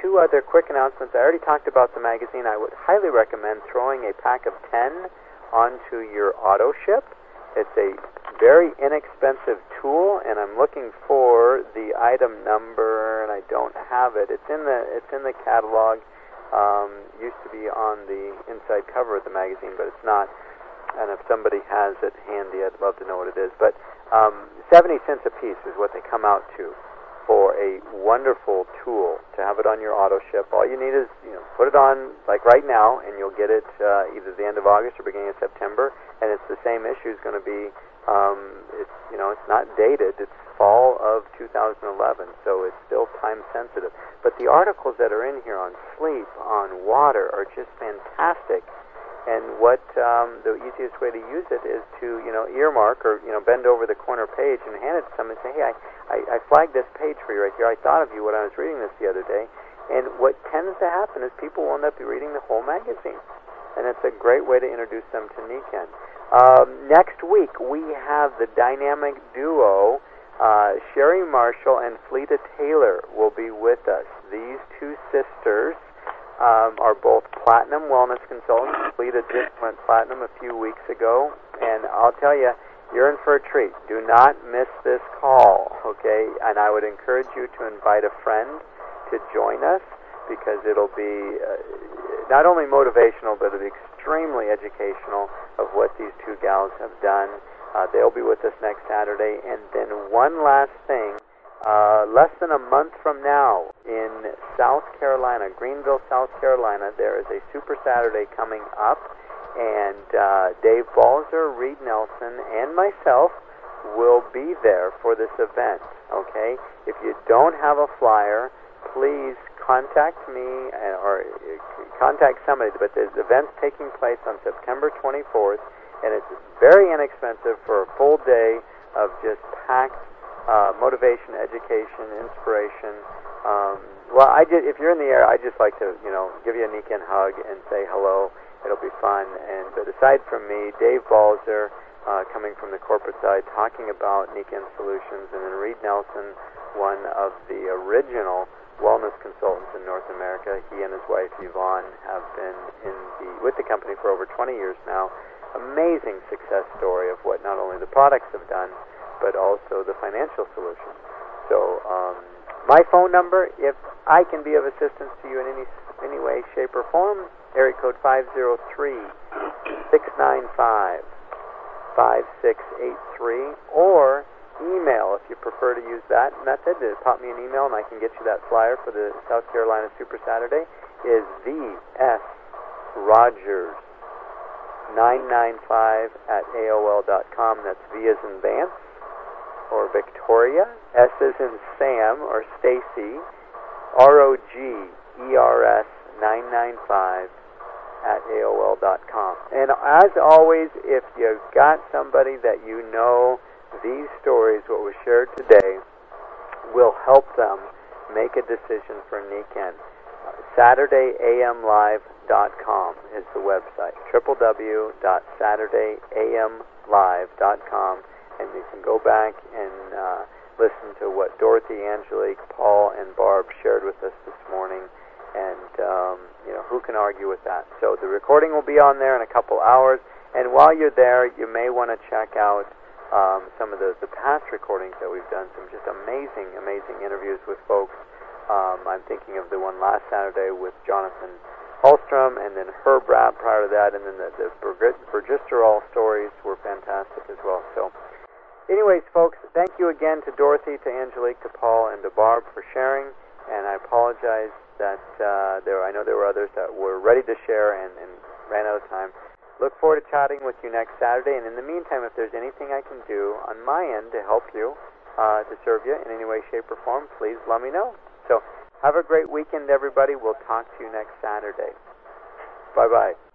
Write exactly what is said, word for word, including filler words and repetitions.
two other quick announcements. I already talked about the magazine. I would highly recommend throwing a pack of ten onto your auto ship. It's a very inexpensive tool, and I'm looking for the item number, and I don't have it. It's in the it's in the catalog. Um, used to be on the inside cover of the magazine, but it's not. And if somebody has it handy, I'd love to know what it is. But um, seventy cents a piece is what they come out to for a wonderful tool to have it on your auto ship. All you need is, you know, put it on like right now, and you'll get it uh, either the end of August or beginning of September. And it's the same issue. Is going to be, um, it's you know, it's not dated. It's fall of two thousand eleven, so it's still time sensitive. But the articles that are in here on sleep, on water, are just fantastic. And what um, the easiest way to use it is to, you know, earmark or, you know, bend over the corner page and hand it to someone and say, hey, I, I, I flagged this page for you right here. I thought of you when I was reading this the other day. And what tends to happen is people will end up reading the whole magazine. And it's a great way to introduce them to Nikken. Um, next week, we have the dynamic duo, uh, Sherry Marshall and Fleeta Taylor will be with us. These two sisters Um, are both platinum wellness consultants. Fleeta just went platinum a few weeks ago, and I'll tell you, you're in for a treat. Do not miss this call, okay? And I would encourage you to invite a friend to join us, because it'll be uh, not only motivational, but it'll be extremely educational of what these two gals have done. Uh, they'll be with us next Saturday. And then one last thing. Uh, less than a month from now, in South Carolina, Greenville, South Carolina, there is a Super Saturday coming up, and uh, Dave Balzer, Reed Nelson, and myself will be there for this event, okay? If you don't have a flyer, please contact me uh, or uh, contact somebody, but the event's taking place on September twenty-fourth, and it's very inexpensive for a full day of just packed Uh, motivation, education, inspiration. Um, well, I did, if you're in the air, I just like to, you know, give you a Nikken hug and say hello. It'll be fun. And but aside from me, Dave Balzer, uh, coming from the corporate side, talking about Nikken solutions, and then Reed Nelson, one of the original wellness consultants in North America. He and his wife Yvonne have been in the with the company for over twenty years now. Amazing success story of what not only the products have done, but also the financial solution. So um, my phone number, if I can be of assistance to you in any any way, shape, or form, area code five zero three, six nine five, five six eight three, or email, if you prefer to use that method, to pop me an email and I can get you that flyer for the South Carolina Super Saturday, is V S Rogers nine nine five at A O L dot com. That's V as in Vance or Victoria, S as in Sam or Stacy, R O G E R S nine nine five at A O L dot com. And as always, if you've got somebody that you know, these stories, what was shared today, will help them make a decision for Nikken. Saturday A M live dot com is the website, w w w dot saturday a m live dot com. And you can go back and uh, listen to what Dorothy, Angelique, Paul, and Barb shared with us this morning. And, um, you know, who can argue with that? So the recording will be on there in a couple hours. And while you're there, you may want to check out um, some of the, the past recordings that we've done, some just amazing, amazing interviews with folks. Um, I'm thinking of the one last Saturday with Jonathan Hallstrom, and then Herb Rapp prior to that, and then the, the Bergisterol stories were fantastic as well. So anyways, folks, thank you again to Dorothy, to Angelique, to Paul, and to Barb for sharing. And I apologize that uh, there. I know there were others that were ready to share and, and ran out of time. Look forward to chatting with you next Saturday. And in the meantime, if there's anything I can do on my end to help you, uh, to serve you in any way, shape, or form, please let me know. So have a great weekend, everybody. We'll talk to you next Saturday. Bye-bye.